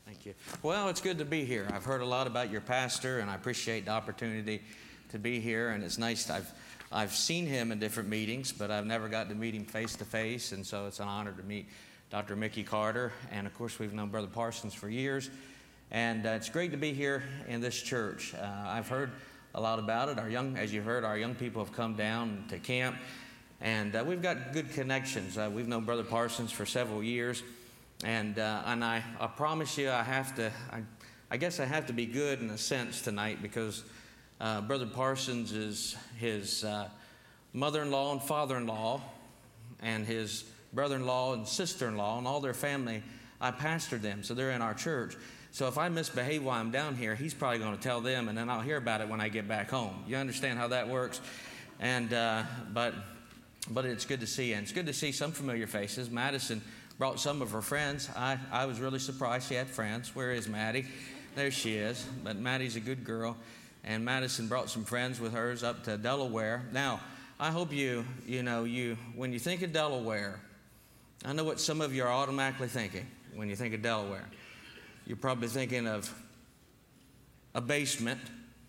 Thank you. Well, it's good to be here. I've heard a lot about your pastor, and I appreciate the opportunity to be here. And it's nice. I've seen him in different meetings, but I've never got to meet him face to face. And so it's an honor to meet Dr. Mickey Carter. And of course, we've known Brother Parsons for years. And it's great to be here in this church. I've heard a lot about it. As you heard, our young people have come down to camp, and we've got good connections. We've known Brother Parsons for several years. And I promise you, I guess I have to be good in a sense tonight, because Brother Parsons is his mother-in-law and father-in-law, and his brother-in-law and sister-in-law, and all their family. I pastored them, so they're in our church. So if I misbehave while I'm down here, he's probably going to tell them, and then I'll hear about it when I get back home. You understand how that works? And but it's good to see you. And it's good to see some familiar faces. Madison brought some of her friends. I was really surprised she had friends. Where is Maddie? There she is. But Maddie's a good girl. And Madison brought some friends with hers up to Delaware. Now, I hope when you think of Delaware, I know what some of you are automatically thinking when you think of Delaware. You're probably thinking of a basement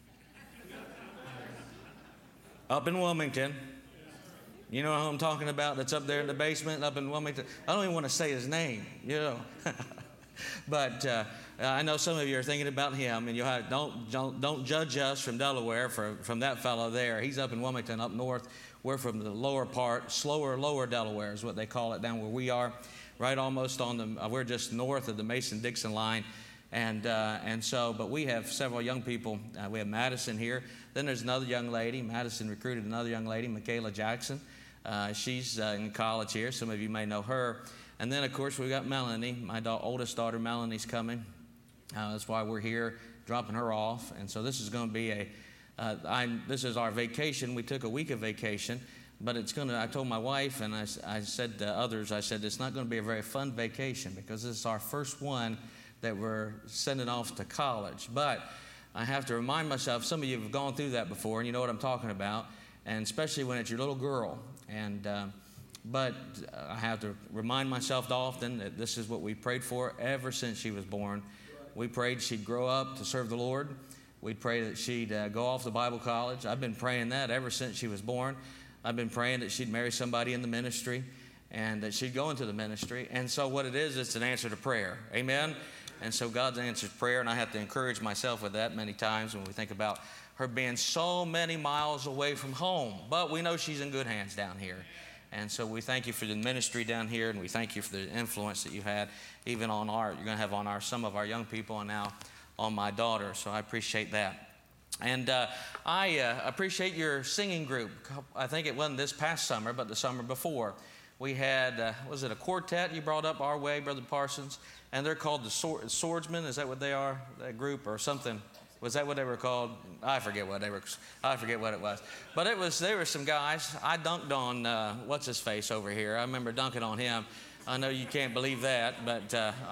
up in Wilmington. You know who I'm talking about that's up there in the basement up in Wilmington? I don't even want to say his name, But I know some of you are thinking about him, and don't judge us from Delaware from that fellow there. He's up in Wilmington, up north. We're from the lower part, lower Delaware is what they call it, down where we are, right almost we're just north of the Mason-Dixon line. But we have several young people. We have Madison here. Then there's another young lady. Madison recruited another young lady, Michaela Jackson. She's in college here. Some of you may know her. And then, of course, we've got Melanie. My oldest daughter, Melanie's coming. That's why we're here, dropping her off. And so this is going to be this is our vacation. We took a week of vacation. But I told my wife, and I said to others, I said, it's not going to be a very fun vacation, because this is our first one that we're sending off to college. But I have to remind myself, some of you have gone through that before, and you know what I'm talking about, and especially when it's your little girl. But I have to remind myself often that this is what we prayed for ever since she was born. We prayed she'd grow up to serve the Lord. We prayed that she'd go off to Bible college. I've been praying that ever since she was born. I've been praying that she'd marry somebody in the ministry and that she'd go into the ministry. And so what it is, it's an answer to prayer. Amen? And so God's answered prayer, and I have to encourage myself with that many times when we think about her being so many miles away from home. But we know she's in good hands down here. And so we thank you for the ministry down here, and we thank you for the influence that you've had even on you're going to have on some of our young people, and now on my daughter. So I appreciate that. And I appreciate your singing group. I think it wasn't this past summer, but the summer before. We had, was it a quartet you brought up our way, Brother Parsons? And they're called the Swordsmen. Is that what they are, that group, or something? Was that what they were called? I forget what it was. But they were some guys. I dunked on, what's-his-face over here. I remember dunking on him. I know you can't believe that, but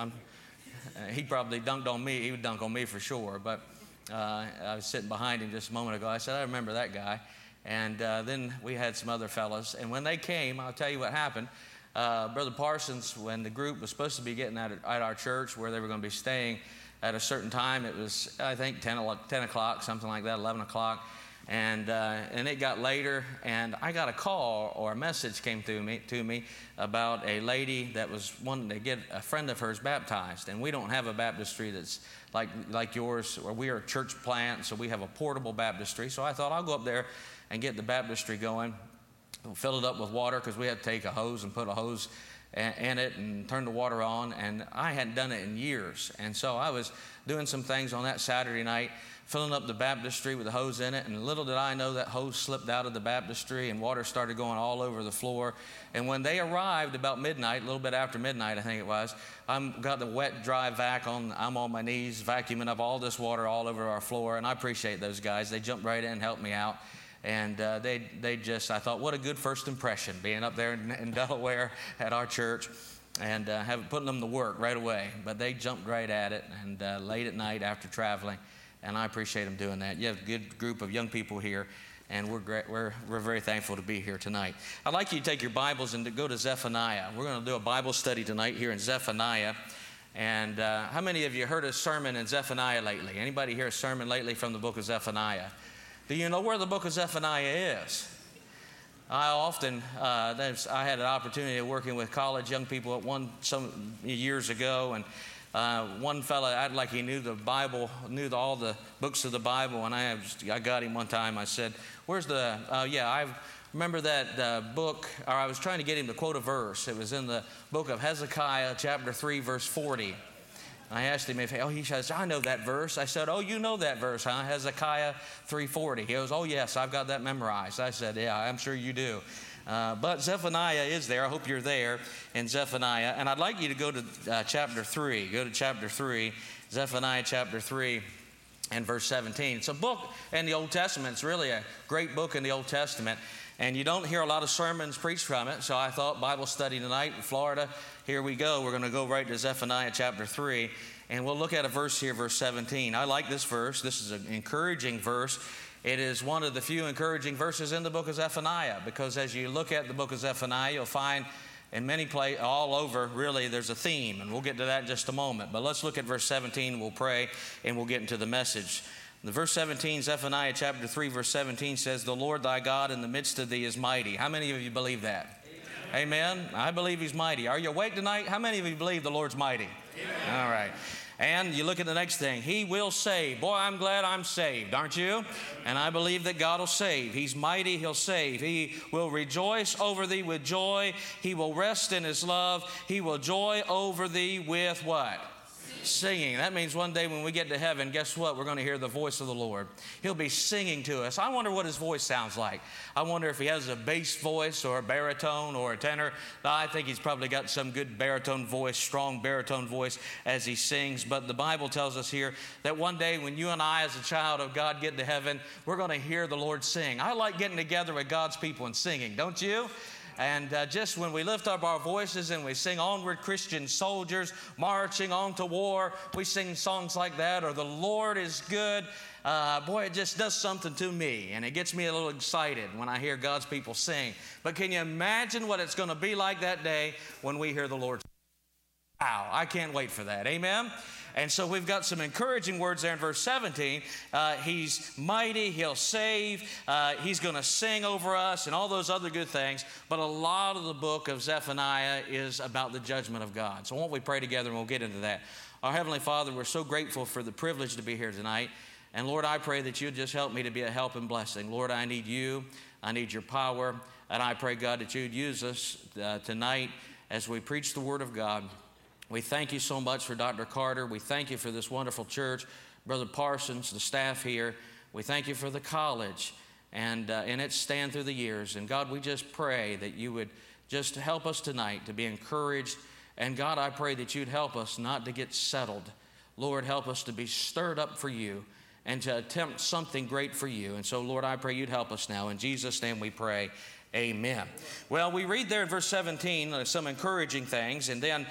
he probably dunked on me. He would dunk on me for sure. But I was sitting behind him just a moment ago. I said, I remember that guy. And then we had some other fellows. And when they came, I'll tell you what happened. Brother Parsons, when the group was supposed to be getting at our church where they were going to be staying at a certain time, it was, I think, 10 o'clock, something like that, 11 o'clock. And it got later, and I got a call or a message came to me about a lady that was wanting to get a friend of hers baptized. And we don't have a baptistry that's like yours, or we are a church plant, so we have a portable baptistry. So I thought I'll go up there and get the baptistry going, fill it up with water, because we had to take a hose and put a hose in it and turn the water on. And I hadn't done it in years. And so I was doing some things on that Saturday night, filling up the baptistry with the hose in it, and little did I know that hose slipped out of the baptistry and water started going all over the floor. And when they arrived about midnight, a little bit after midnight I think it was, got the wet, dry vac on. I'm on my knees vacuuming up all this water all over our floor, and I appreciate those guys. They jumped right in and helped me out. And I thought, what a good first impression, being up there in Delaware at our church and putting them to work right away. But they jumped right at it, and late at night after traveling. And I appreciate them doing that. You have a good group of young people here, and we're very thankful to be here tonight. I'd like you to take your Bibles and to go to Zephaniah. We're going to do a Bible study tonight here in Zephaniah. And how many of you heard a sermon in Zephaniah lately? Anybody hear a sermon lately from the book of Zephaniah? Do you know where the book of Zephaniah is? I often, I had an opportunity of working with college young people some years ago, and one fella acted like he knew the Bible, knew all the books of the Bible, and I got him one time. I said, "Where's the?" I remember that book, or I was trying to get him to quote a verse. It was in the book of Hezekiah, chapter 3, verse 40. I asked him he says, "I know that verse." I said, "Oh, you know that verse, huh? Hezekiah 3:40. He goes, "Oh, yes, I've got that memorized." I said, "Yeah, I'm sure you do." But Zephaniah is there. I hope you're there in Zephaniah. And I'd like you to go to chapter 3. Go to chapter 3, Zephaniah chapter 3 and verse 17. It's a book in the Old Testament. It's really a great book in the Old Testament. And you don't hear a lot of sermons preached from it. So I thought Bible study tonight in Florida. Here we go. We're going to go right to Zephaniah chapter 3. And we'll look at a verse here, verse 17. I like this verse. This is an encouraging verse. It is one of the few encouraging verses in the book of Zephaniah, because as you look at the book of Zephaniah, you'll find in many places, all over, really, there's a theme. And we'll get to that in just a moment. But let's look at verse 17. We'll pray, and we'll get into the message. The verse 17, Zephaniah chapter 3, verse 17 says, "The Lord thy God in the midst of thee is mighty." How many of you believe that? Amen. I believe he's mighty. Are you awake tonight? How many of you believe the Lord's mighty? Amen. All right. And you look at the next thing. He will save. Boy, I'm glad I'm saved, aren't you? And I believe that God will save. He's mighty. He'll save. He will rejoice over thee with joy. He will rest in his love. He will joy over thee with what? Singing. That means one day when we get to heaven, guess what? We're going to hear the voice of the Lord. He'll be singing to us. I wonder what his voice sounds like. I wonder if he has a bass voice or a baritone or a tenor. I think he's probably got some good baritone voice, strong baritone voice as he sings. But the Bible tells us here that one day when you and I as a child of God get to heaven, we're going to hear the Lord sing. I like getting together with God's people and singing, don't you? And just when we lift up our voices and we sing "Onward Christian Soldiers, Marching on to War," we sing songs like that, or "The Lord is Good." Boy, it just does something to me, and it gets me a little excited when I hear God's people sing. But can you imagine what it's going to be like that day when we hear the Lord sing? Wow, I can't wait for that. Amen? And so we've got some encouraging words there in verse 17. He's mighty, he'll save, he's going to sing over us, and all those other good things. But a lot of the book of Zephaniah is about the judgment of God. So won't we pray together, and we'll get into that. Our Heavenly Father, we're so grateful for the privilege to be here tonight. And Lord, I pray that you'd just help me to be a help and blessing. Lord, I need you. I need your power. And I pray, God, that you'd use us tonight as we preach the Word of God. We thank you so much for Dr. Carter. We thank you for this wonderful church, Brother Parsons, the staff here. We thank you for the college and its stand through the years. And God, we just pray that you would just help us tonight to be encouraged. And God, I pray that you'd help us not to get settled. Lord, help us to be stirred up for you and to attempt something great for you. And so, Lord, I pray you'd help us now. In Jesus' name we pray. Amen. Well, we read there in verse 17 some encouraging things, and then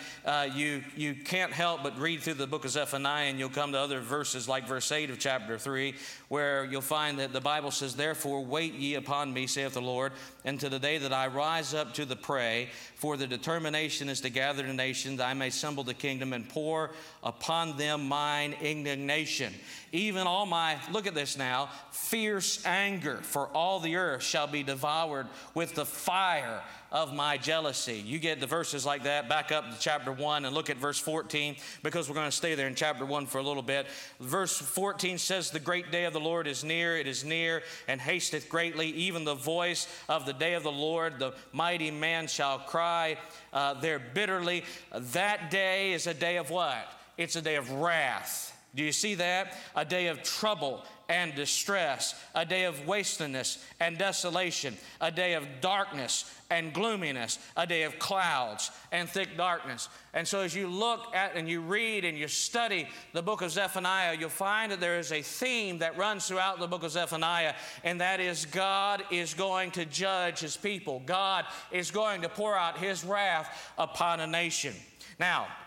you can't help but read through the book of Zephaniah, and you'll come to other verses like verse 8 of chapter 3, where you'll find that the Bible says, "Therefore wait ye upon me, saith the Lord, until the day that I rise up to the prey, for the determination is to gather the nations, I may assemble the kingdom and pour upon them mine indignation. Even all my," look at this now, "fierce anger for all the earth shall be devoured with the fire of my jealousy." You get the verses like that. Back up to chapter 1 and look at verse 14, because we're going to stay there in chapter 1 for a little bit. Verse 14 says, "The great day of the Lord is near, it is near, and hasteth greatly, even the voice of the day of the Lord. The mighty man shall cry there bitterly." That day is a day of what? It's a day of wrath. Do you see that? A day of trouble and distress, a day of wasteness and desolation, a day of darkness and gloominess, a day of clouds and thick darkness. And so as you look at and you read and you study the book of Zephaniah, you'll find that there is a theme that runs throughout the book of Zephaniah, and that is God is going to judge his people. God is going to pour out his wrath upon a nation. Now,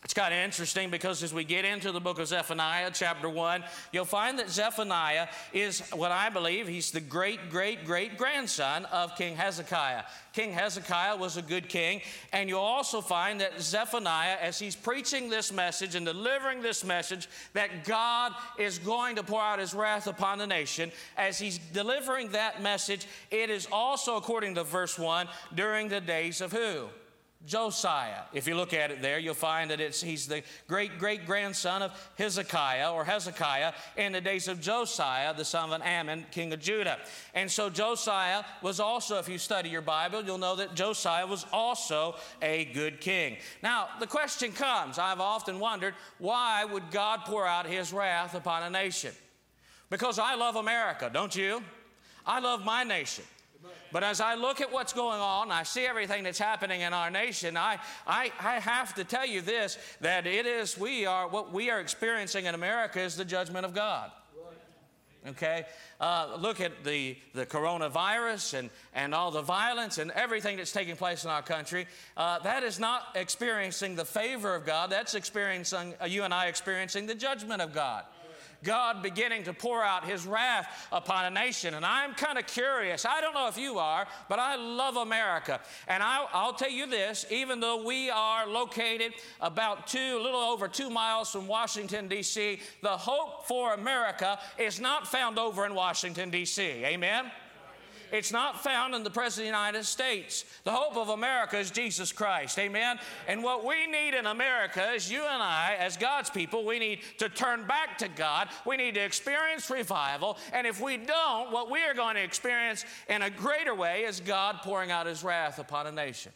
It's kind of interesting because as we get into the book of Zephaniah, chapter 1, you'll find that Zephaniah is what I believe, he's the great-great-great-grandson of King Hezekiah. King Hezekiah was a good king, and you'll also find that Zephaniah, as he's preaching this message and delivering this message, that God is going to pour out his wrath upon the nation, as he's delivering that message, it is also, according to verse 1, during the days of who? Josiah. If you look at it there, you'll find that he's the great-great-grandson of Hezekiah in the days of Josiah, the son of Ammon, king of Judah. And so Josiah was also, if you study your Bible, you'll know that Josiah was also a good king. Now, the question comes, I've often wondered, why would God pour out his wrath upon a nation? Because I love America, don't you? I love my nation. But as I look at what's going on, I see everything that's happening in our nation, I have to tell you this, that what we are experiencing in America is the judgment of God. Okay? Look at the coronavirus and all the violence and everything that's taking place in our country. That is not experiencing the favor of God. That's experiencing, you and I experiencing the judgment of God. God beginning to pour out his wrath upon a nation. And I'm kind of curious. I don't know if you are, but I love America. And I'll tell you this, even though we are located about a little over 2 miles from Washington, D.C., the hope for America is not found over in Washington, D.C. Amen? It's not found in the President of the United States. The hope of America is Jesus Christ. Amen? And what we need in America is you and I, as God's people, we need to turn back to God. We need to experience revival. And if we don't, what we are going to experience in a greater way is God pouring out his wrath upon a nation.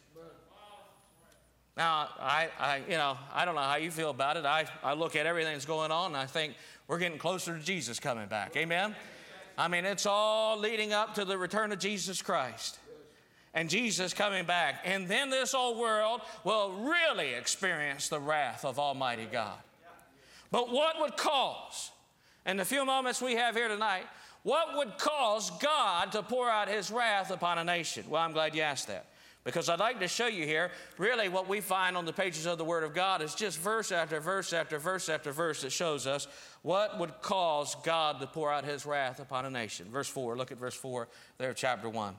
Now, I don't know how you feel about it. I look at everything that's going on, and I think we're getting closer to Jesus coming back. Amen? I mean, it's all leading up to the return of Jesus Christ and Jesus coming back. And then this old world will really experience the wrath of Almighty God. But what would cause, in the few moments we have here tonight, what would cause God to pour out his wrath upon a nation? Well, I'm glad you asked that. Because I'd like to show you here, really what we find on the pages of the Word of God is just verse after verse after verse after verse that shows us what would cause God to pour out his wrath upon a nation. Verse 4, look at verse 4 there, chapter 1.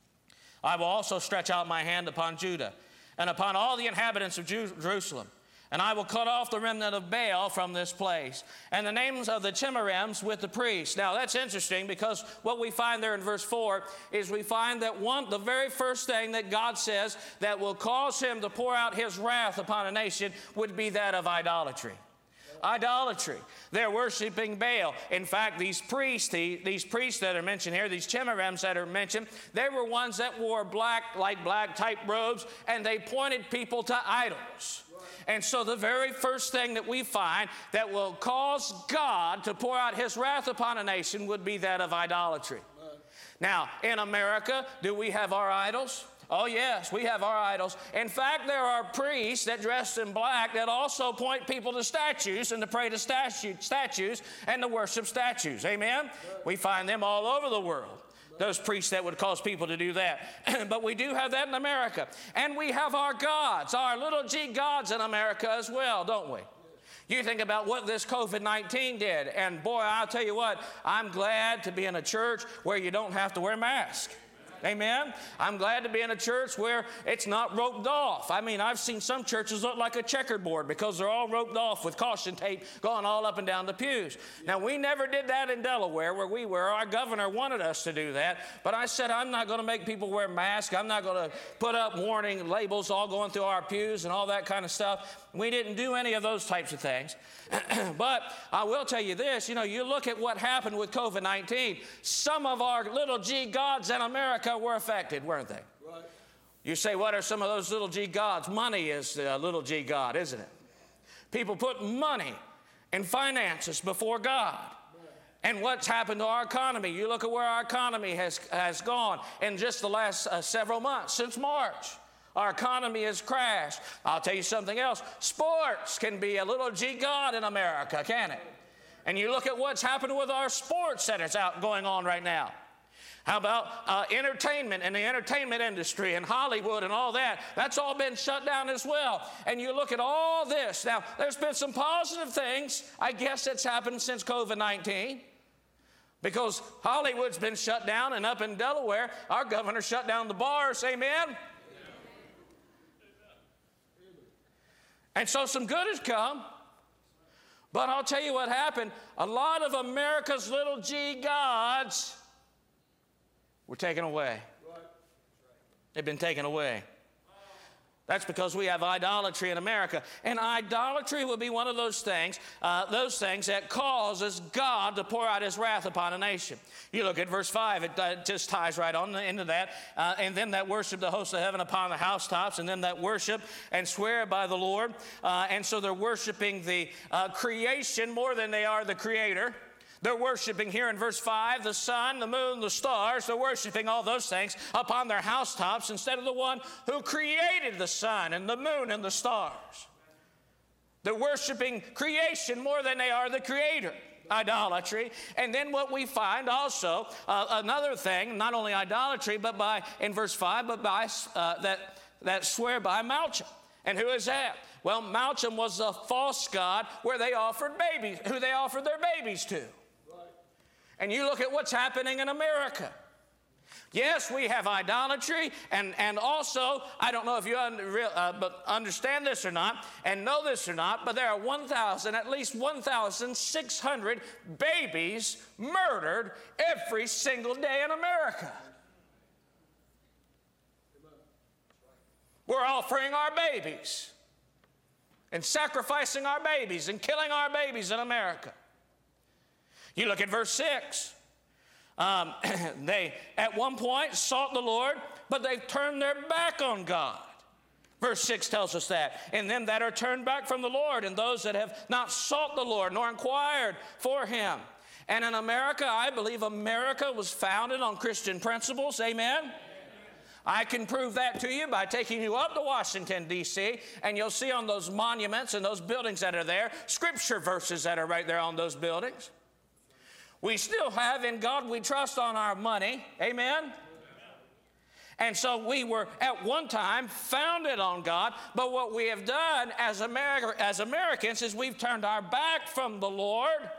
I will also stretch out my hand upon Judah and upon all the inhabitants of Jerusalem, and I will cut off the remnant of Baal from this place, and the names of the Chemarims with the priests. Now, that's interesting because what we find there in verse 4 is we find that the very first thing that God says that will cause him to pour out his wrath upon a nation would be that of idolatry. Idolatry. They're worshiping Baal. In fact, these priests that are mentioned here, these Chemarims that are mentioned, they were ones that wore black type robes, and they pointed people to idols. And so the very first thing that we find that will cause God to pour out his wrath upon a nation would be that of idolatry. Now, in America, do we have our idols? Oh, yes, we have our idols. In fact, there are priests that dress in black that also point people to statues and to pray to statues and to worship statues. Amen? We find them all over the world. Those priests that would cause people to do that. But we do have that in America. And we have our gods, our little g gods in America as well, don't we? You think about what this COVID-19 did. And boy, I'll tell you what, I'm glad to be in a church where you don't have to wear a mask. Amen? I'm glad to be in a church where it's not roped off. I mean, I've seen some churches look like a checkerboard because they're all roped off with caution tape going all up and down the pews. Now, we never did that in Delaware where we were. Our governor wanted us to do that. But I said, I'm not going to make people wear masks. I'm not going to put up warning labels all going through our pews and all that kind of stuff. We didn't do any of those types of things. But I will tell you this, you look at what happened with COVID-19. Some of our little g gods in America were affected, weren't they? Right. You say, what are some of those little g gods? Money is a little g god, isn't it? People put money and finances before God. Right. And what's happened to our economy? You look at where our economy has gone in just the last several months, since March. Our economy has crashed. I'll tell you something else. Sports can be a little g god in America, can it? And you look at what's happened with our sports that is out going on right now. How about entertainment and the entertainment industry and Hollywood and all that? That's all been shut down as well. And you look at all this. Now, there's been some positive things, I guess, that's happened since COVID-19. Because Hollywood's been shut down, and up in Delaware, our governor shut down the bars. Amen? And so some good has come. But I'll tell you what happened. A lot of America's little g gods were taken away. They've been taken away. That's because we have idolatry in America. And idolatry will be one of those things that causes God to pour out his wrath upon a nation. You look at verse 5, it just ties right on into that. And them that worship the hosts of heaven upon the housetops, and them that worship and swear by the Lord. And so they're worshiping the creation more than they are the Creator. They're worshiping here in verse 5, the sun, the moon, the stars. They're worshiping all those things upon their housetops instead of the one who created the sun and the moon and the stars. They're worshiping creation more than they are the Creator. Idolatry. And then what we find also, another thing, not only idolatry, but in verse 5, but by that swear by Malcham. And who is that? Well, Malcham was a false god where they offered babies, who they offered their babies to. And you look at what's happening in America. Yes, we have idolatry, and also, I don't know if you understand this or not, and know this or not, but there are at least 1,600 babies murdered every single day in America. We're offering our babies and sacrificing our babies and killing our babies in America. You look at verse 6. They, at one point, sought the Lord, but they've turned their back on God. Verse 6 tells us that. And them that are turned back from the Lord, and those that have not sought the Lord, nor inquired for him. And in America, I believe America was founded on Christian principles. Amen? I can prove that to you by taking you up to Washington, D.C., and you'll see on those monuments and those buildings that are there, scripture verses that are right there on those buildings. We still have in God we trust on our money. Amen? And so we were at one time founded on God, but what we have done as Americans is we've turned our back from the Lord.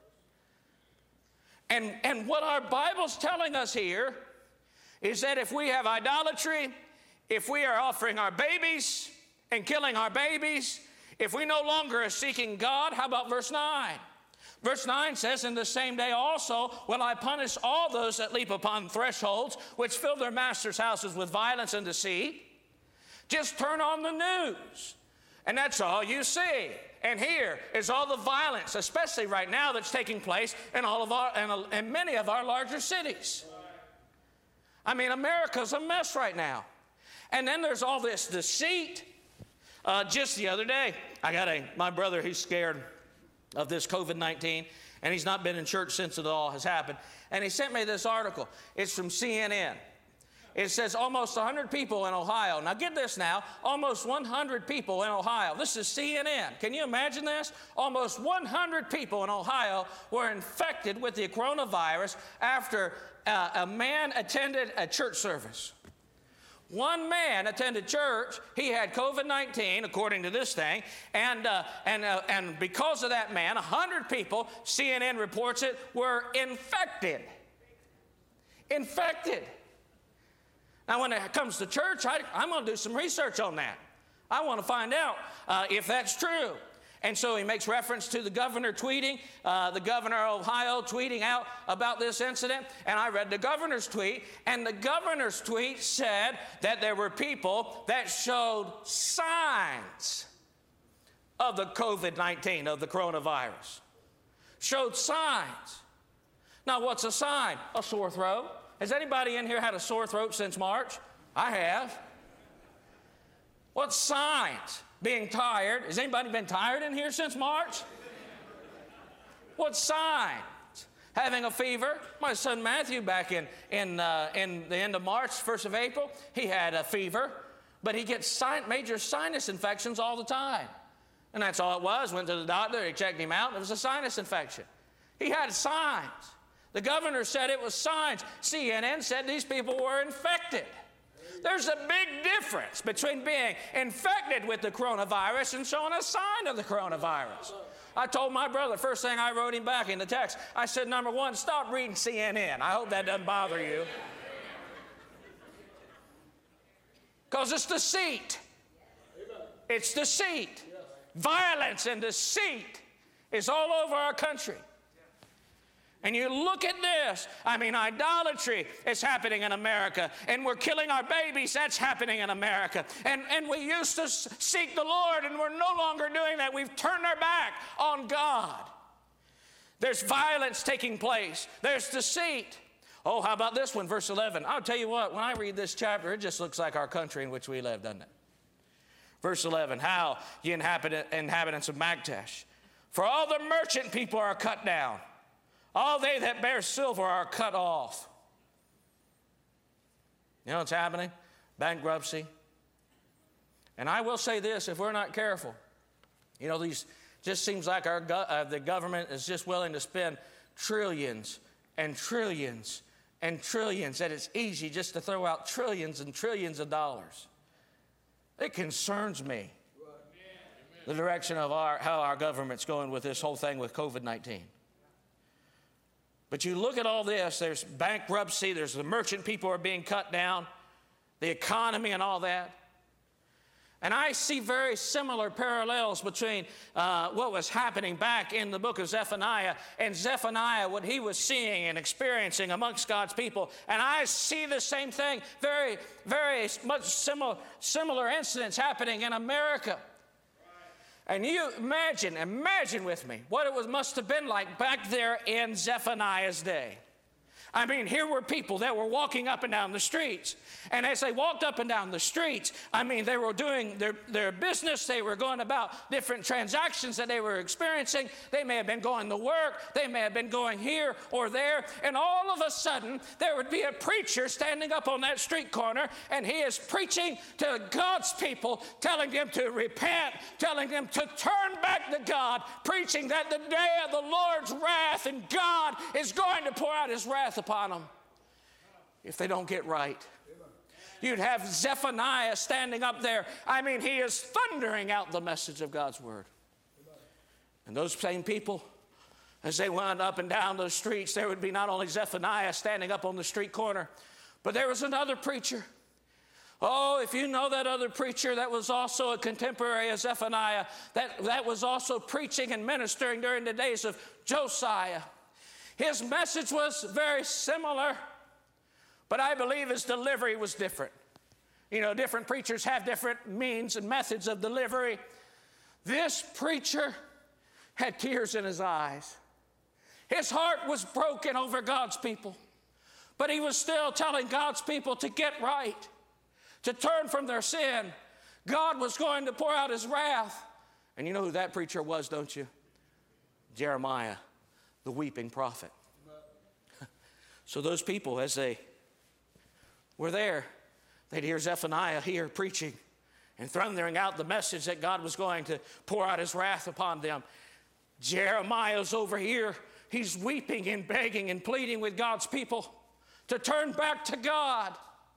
And what our Bible's telling us here is that if we have idolatry, if we are offering our babies and killing our babies, if we no longer are seeking God, how about verse 9? Verse 9 says, in the same day also will I punish all those that leap upon thresholds, which fill their masters' houses with violence and deceit. Just turn on the news, and that's all you see. And here is all the violence, especially right now, that's taking place in many of our larger cities. I mean, America's a mess right now. And then there's all this deceit. Just the other day, I got my brother, he's scared of this COVID-19, and he's not been in church since it all has happened. And he sent me this article. It's from CNN. It says almost 100 people in Ohio. Now get this now, almost 100 people in Ohio. This is CNN. Can you imagine this? Almost 100 people in Ohio were infected with the coronavirus after a man attended a church service. One man attended church. He had COVID-19, according to this thing, and because of that man, 100 people, CNN reports it, were infected. Infected. Now, when it comes to church, I'm going to do some research on that. I want to find out if that's true. And so he makes reference to the governor tweeting, the governor of Ohio tweeting out about this incident. And I read the governor's tweet, and the governor's tweet said that there were people that showed signs of the COVID-19, of the coronavirus. Showed signs. Now, what's a sign? A sore throat. Has anybody in here had a sore throat since March? I have. What signs? Being tired. Has anybody been tired in here since March? What signs? Having a fever. My son Matthew back in the end of March, 1st of April, he had a fever, but he gets major sinus infections all the time. And that's all it was. Went to the doctor, he checked him out, it was a sinus infection. He had signs. The governor said it was signs. CNN said these people were infected. There's a big difference between being infected with the coronavirus and showing a sign of the coronavirus. I told my brother, first thing I wrote him back in the text, I said, number one, stop reading CNN. I hope that doesn't bother you. Because it's deceit. It's deceit. Violence and deceit is all over our country. And you look at this, idolatry is happening in America, and we're killing our babies, that's happening in America. And we used to seek the Lord, and we're no longer doing that. We've turned our back on God. There's violence taking place. There's deceit. Oh, how about this one, verse 11? I'll tell you what, when I read this chapter, it just looks like our country in which we live, doesn't it? Verse 11, how ye inhabitants of Magtesh, for all the merchant people are cut down. All they that bear silver are cut off. You know what's happening? Bankruptcy. And I will say this, if we're not careful, these just seems like the government is just willing to spend trillions and trillions and trillions, that it's easy just to throw out trillions and trillions of dollars. It concerns me, the direction of how our government's going with this whole thing with COVID-19. But you look at all this, there's bankruptcy, there's the merchant people are being cut down, the economy and all that. And I see very similar parallels between what was happening back in the book of Zephaniah and Zephaniah, what he was seeing and experiencing amongst God's people. And I see the same thing, very, very much similar incidents happening in America. And you imagine with me what it must have been like back there in Zephaniah's day. Here were people that were walking up and down the streets. And as they walked up and down the streets, they were doing their business. They were going about different transactions that they were experiencing. They may have been going to work. They may have been going here or there. And all of a sudden, there would be a preacher standing up on that street corner, and he is preaching to God's people, telling them to repent, telling them to turn back to God, preaching that the day of the Lord's wrath and God is going to pour out his wrath upon them if they don't get right. You'd have Zephaniah standing up there. He is thundering out the message of God's word. And those same people, as they went up and down those streets, there would be not only Zephaniah standing up on the street corner, but there was another preacher. Oh, if you know that other preacher that was also a contemporary of Zephaniah, that was also preaching and ministering during the days of Josiah. His message was very similar, but I believe his delivery was different. Different preachers have different means and methods of delivery. This preacher had tears in his eyes. His heart was broken over God's people, but he was still telling God's people to get right, to turn from their sin. God was going to pour out his wrath. And you know who that preacher was, don't you? Jeremiah, the weeping prophet. So those people, as they were there, they'd hear Zephaniah here preaching and thundering out the message that God was going to pour out his wrath upon them. Jeremiah's over here. He's weeping and begging and pleading with God's people to turn back to God.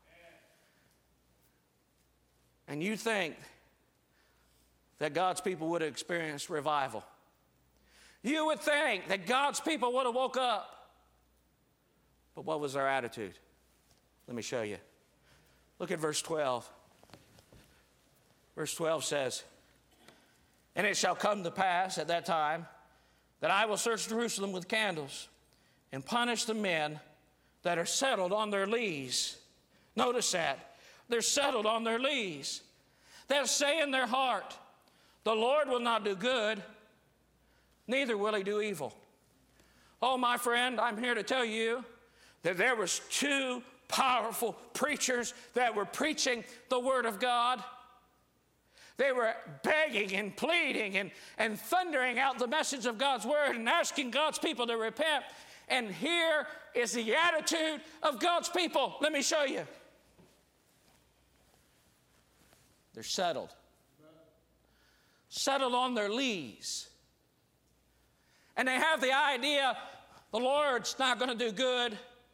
And you think that God's people would have experienced revival. You would think that God's people would have woke up. But what was their attitude? Let me show you. Look at verse 12. Verse 12 says, "And it shall come to pass at that time that I will search Jerusalem with candles and punish the men that are settled on their lees." Notice that. They're settled on their lees. They'll say in their heart, "The Lord will not do good, neither will he do evil." Oh, my friend, I'm here to tell you that there was two powerful preachers that were preaching the Word of God. They were begging and pleading and thundering out the message of God's Word and asking God's people to repent. And here is the attitude of God's people. Let me show you. They're settled. Settled on their lees. And they have the idea, The Lord's not going to do good,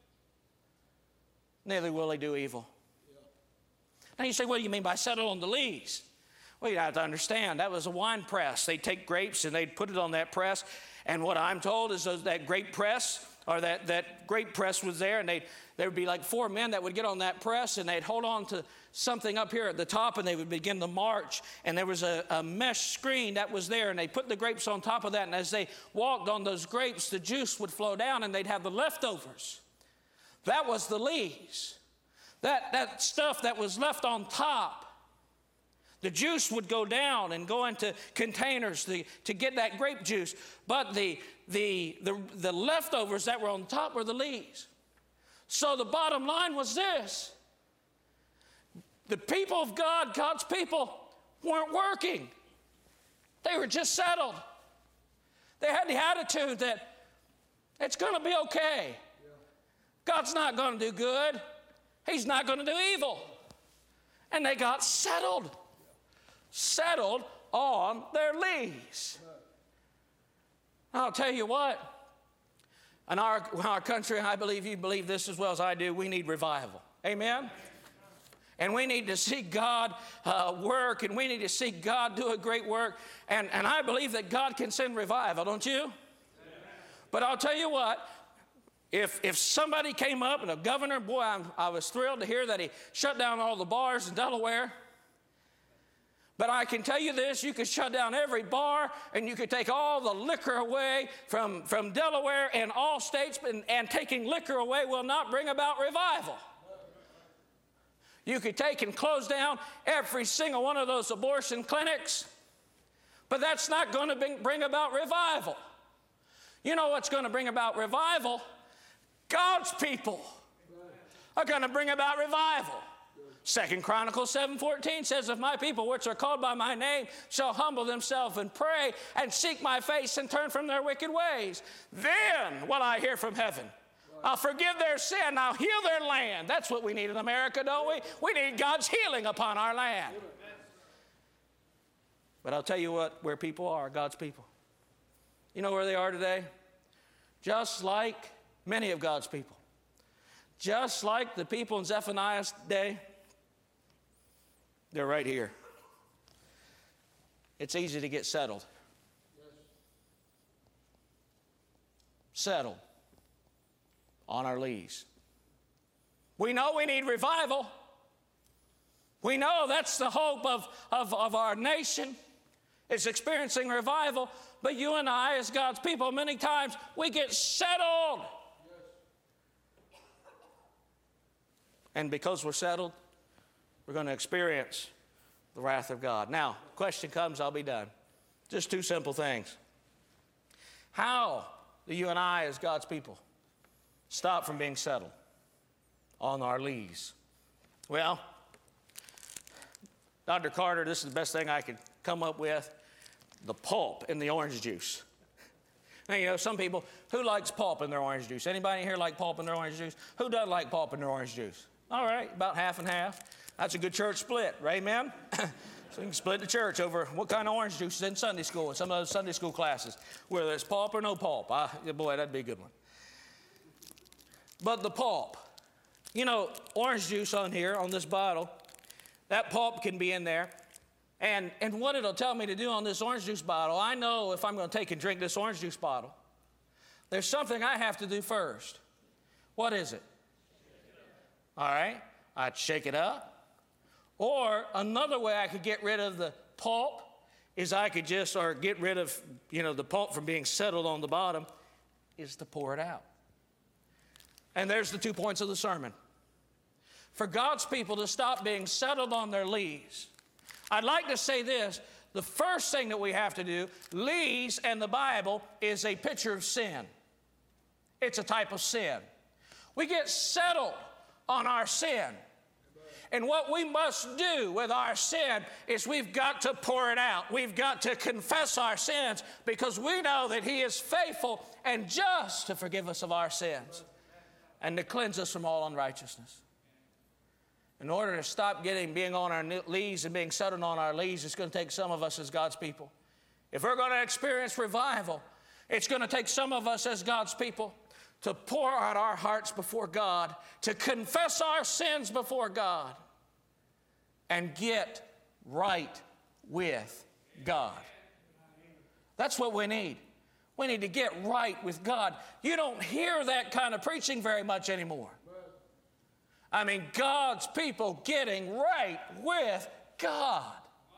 neither will he do evil. Now you say, what do you mean by settle on the lees? Well, you have to understand, that was a wine press. They'd take grapes and they'd put it on that press. And what I'm told is that grape press, or that grape press was there, and there would be like 4 men that would get on that press, and they'd hold on to something up here at the top, and they would begin to march. And there was a mesh screen that was there, and they put the grapes on top of that. And as they walked on those grapes, the juice would flow down, and they'd have the leftovers. That was the lees. That stuff that was left on top. The juice would go down and go into containers to get that grape juice. But the leftovers that were on top were the lees. So the bottom line was this. The people of God, God's people, weren't working. They were just settled. They had the attitude that it's going to be okay. God's not going to do good. He's not going to do evil. And they got settled. Settled on their lees. I'll tell you what, in our country, and I believe you believe this as well as I do, we need revival. Amen? And we need to see God work, and we need to see God do a great work. And I believe that God can send revival, don't you? Amen. But I'll tell you what, if somebody came up, and a governor, boy, I was thrilled to hear that he shut down all the bars in Delaware. But I can tell you this, you could shut down every bar, and you could take all the liquor away from Delaware and all states, and taking liquor away will not bring about revival. You could take and close down every single one of those abortion clinics, but that's not going to bring about revival. You know what's going to bring about revival? God's people are going to bring about revival. 2 Chronicles 7:14 says, if my people which are called by my name shall humble themselves and pray and seek my face and turn from their wicked ways, then will I hear from heaven. I'll forgive their sin. I'll heal their land. That's what we need in America, don't we? We need God's healing upon our land. But I'll tell you what, where people are, God's people. You know where they are today? Just like many of God's people. Just like the people in Zephaniah's day. They're right here. It's easy to get settled. Settled on our lees. We know we need revival. We know that's the hope of our nation. It's experiencing revival. But you and I, as God's people, many times we get settled. And because we're settled, we're going to experience the wrath of God. Now, question comes, I'll be done. Just 2 simple things. How do you and I, as God's people, stop from being settled on our lees? Well, Dr. Carter, this is the best thing I could come up with. The pulp in the orange juice. Now, you know, some people, who likes pulp in their orange juice? Anybody here like pulp in their orange juice? Who doesn't like pulp in their orange juice? All right, about half and half. That's a good church split, right, amen? So you can split the church over what kind of orange juice is in Sunday school, in some of those Sunday school classes, whether it's pulp or no pulp. Boy, that'd be a good one. But the pulp, you know, orange juice on here, on this bottle, that pulp can be in there. And what it'll tell me to do on this orange juice bottle, I know if I'm going to take and drink this orange juice bottle, there's something I have to do first. What is it? All right, I'd shake it up. Or another way I could get rid of the pulp is I could just, or get rid of, you know, the pulp from being settled on the bottom, is to pour it out. And there's the 2 points of the sermon. For God's people to stop being settled on their lees, I'd like to say this. The first thing that we have to do, lees and the Bible, is a picture of sin. It's a type of sin. We get settled on our sin. And what we must do with our sin is we've got to pour it out. We've got to confess our sins because we know that He is faithful and just to forgive us of our sins and to cleanse us from all unrighteousness. In order to stop being on our lees and being settled on our lees, it's going to take some of us as God's people. If we're going to experience revival, it's going to take some of us as God's people to pour out our hearts before God, to confess our sins before God, and get right with God. That's what we need. We need to get right with God. You don't hear that kind of preaching very much anymore. I mean, God's people getting right with God.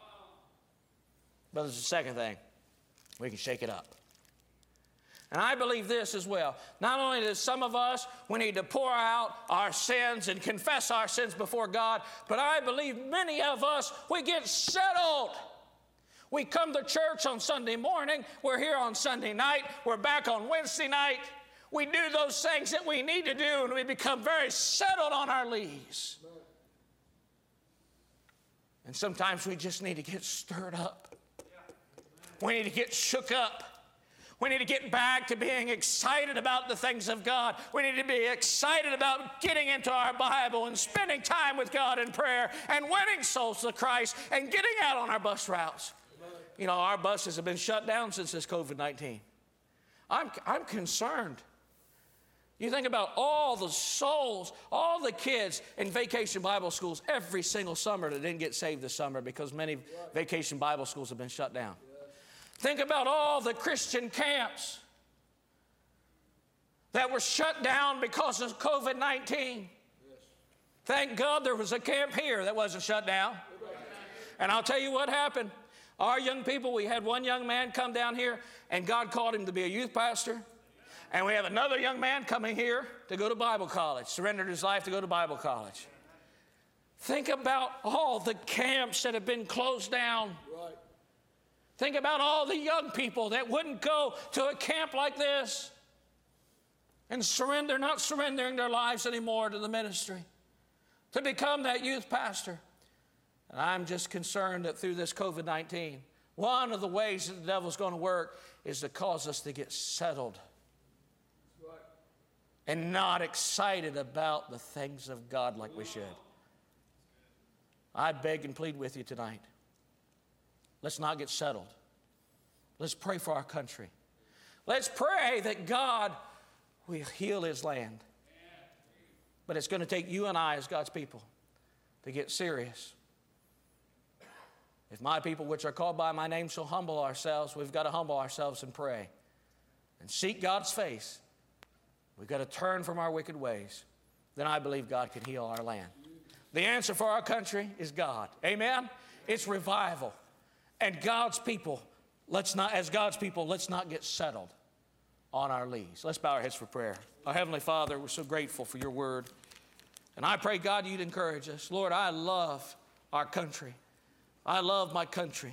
But there's a second thing. We can shake it up. And I believe this as well. Not only does some of us, we need to pour out our sins and confess our sins before God, but I believe many of us, we get settled. We come to church on Sunday morning, we're here on Sunday night, we're back on Wednesday night. We do those things that we need to do, and we become very settled on our lees. And sometimes we just need to get stirred up. We need to get shook up. We need to get back to being excited about the things of God. We need to be excited about getting into our Bible and spending time with God in prayer and winning souls to Christ and getting out on our bus routes. You know, our buses have been shut down since this COVID-19. I'm concerned. You think about all the souls, all the kids in vacation Bible schools every single summer that didn't get saved this summer because many vacation Bible schools have been shut down. Think about all the Christian camps that were shut down because of COVID-19. Thank God there was a camp here that wasn't shut down. And I'll tell you what happened. Our young people, we had one young man come down here, and God called him to be a youth pastor. And we have another young man coming here to go to Bible college, surrendered his life to go to Bible college. Think about all the camps that have been closed down. Right. Think about all the young people that wouldn't go to a camp like this and not surrendering their lives anymore to the ministry, to become that youth pastor. And I'm just concerned that through this COVID-19, one of the ways that the devil's going to work is to cause us to get settled and not excited about the things of God like we should. I beg and plead with you tonight. Let's not get settled. Let's pray for our country. Let's pray that God will heal his land. But it's going to take you and I as God's people to get serious. If my people which are called by my name shall humble ourselves, we've got to humble ourselves and pray and seek God's face. We've got to turn from our wicked ways. Then I believe God can heal our land. The answer for our country is God. Amen? It's revival. And God's people, let's not get settled on our lees. Let's bow our heads for prayer. Our Heavenly Father, we're so grateful for your word. And I pray, God, you'd encourage us. Lord, I love our country. I love my country.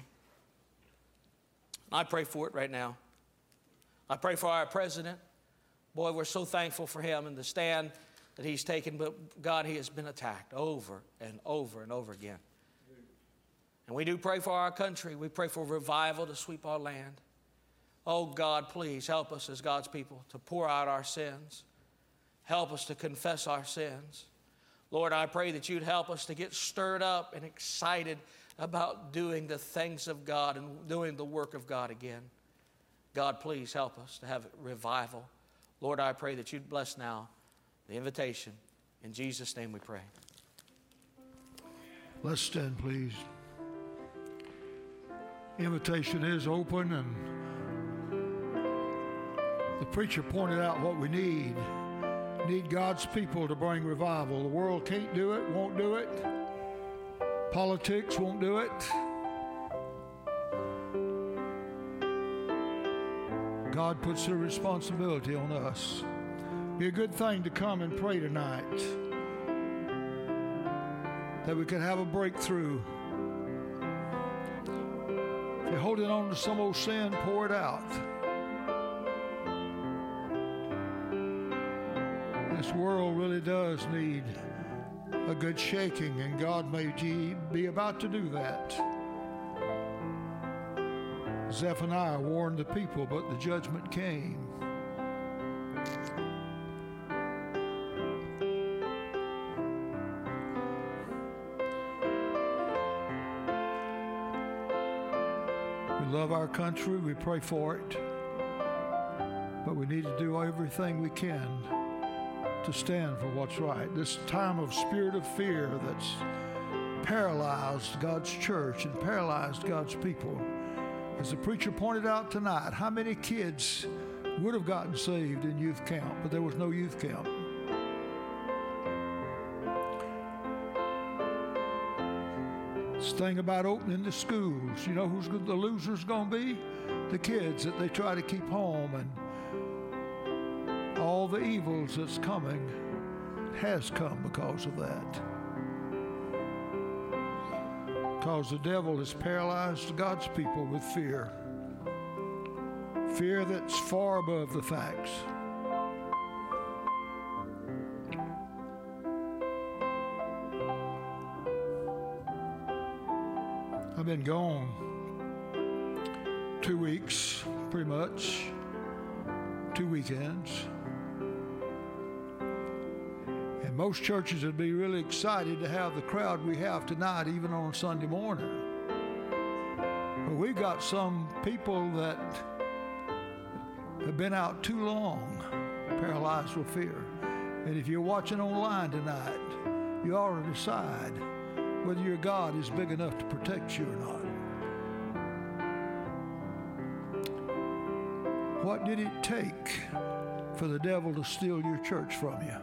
I pray for it right now. I pray for our president. Boy, we're so thankful for him and the stand that he's taken. But God, he has been attacked over and over and over again. And we do pray for our country. We pray for revival to sweep our land. Oh, God, please help us as God's people to pour out our sins. Help us to confess our sins. Lord, I pray that you'd help us to get stirred up and excited about doing the things of God and doing the work of God again. God, please help us to have revival. Lord, I pray that you'd bless now the invitation. In Jesus' name we pray. Let's stand, please. Invitation is open, and the preacher pointed out what we need. Need God's people to bring revival. The world can't do it, won't do it. Politics won't do it. God puts the responsibility on us. Be a good thing to come and pray tonight, that we can have a breakthrough. If you're holding on to some old sin, pour it out. This world really does need a good shaking, and God may be about to do that. Zephaniah warned the people, but the judgment came. We love our country. We pray for it. but we need to do everything we can to stand for what's right. This time of spirit of fear that's paralyzed God's church and paralyzed God's people. As the preacher pointed out tonight, how many kids would have gotten saved in youth camp, but there was no youth camp. This thing about opening the schools, you know who's the loser's going to be? The kids that they try to keep home, and all the evils that's coming has come because of that. Because the devil has paralyzed God's people with fear. Fear that's far above the facts. I've been gone 2 weeks, pretty much, 2 weekends. And most churches would be really excited to have the crowd we have tonight, even on a Sunday morning. But we've got some people that have been out too long, paralyzed with fear. And if you're watching online tonight, you ought to decide whether your God is big enough to protect you or not. What did it take for the devil to steal your church from you?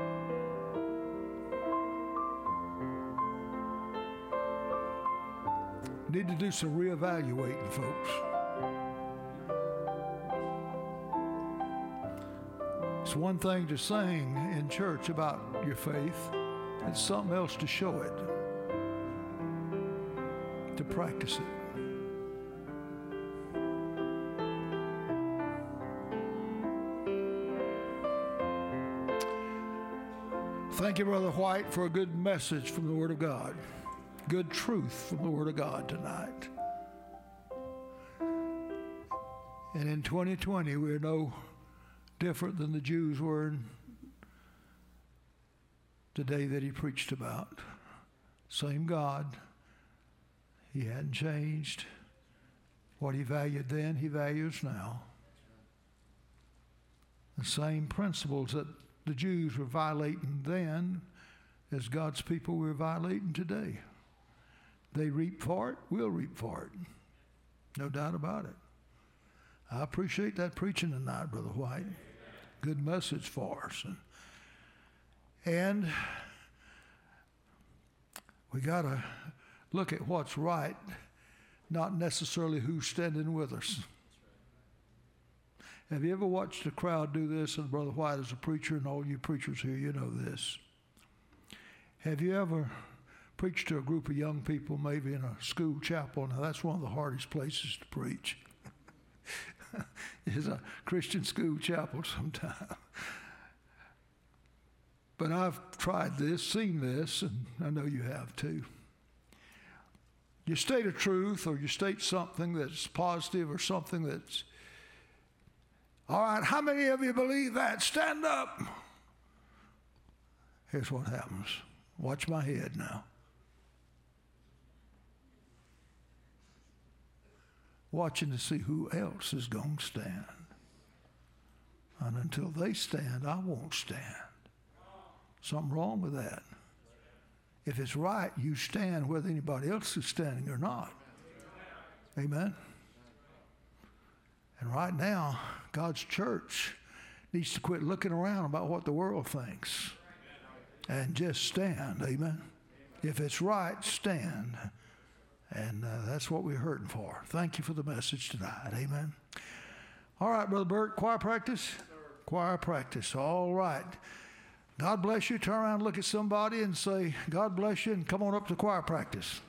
Need to do some reevaluating, folks. It's one thing to sing in church about your faith. It's something else to show it, to practice it. Thank you, Brother White, for a good message from the Word of God. Good truth from the Word of God tonight. And in 2020, we're no different than the Jews were in the day that he preached about. Same God. He hadn't changed. What he valued then, he values now. The same principles that the Jews were violating then as God's people were violating today. They reap for it, we'll reap for it. No doubt about it. I appreciate that preaching tonight, Brother White. Good message for us. And we got to look at what's right, not necessarily who's standing with us. Have you ever watched a crowd do this? And Brother White is a preacher, and all you preachers here, you know this. Have you ever preached to a group of young people, maybe in a school chapel? Now, that's one of the hardest places to preach. Is a Christian school chapel sometimes. But I've tried this, seen this, and I know you have too. You state a truth, or you state something that's positive, or something that's, all right, how many of you believe that? Stand up. Here's what happens. Watch my head now. Watching to see who else is going to stand. And until they stand, I won't stand. Something wrong with that. If it's right, you stand whether anybody else is standing or not. Amen? And right now, God's church needs to quit looking around about what the world thinks and just stand. Amen? If it's right, stand. And that's what we're hurting for. Thank you for the message tonight. Amen. All right, Brother Bert, choir practice? Choir practice. All right. God bless you. Turn around and look at somebody and say, God bless you, and come on up to choir practice.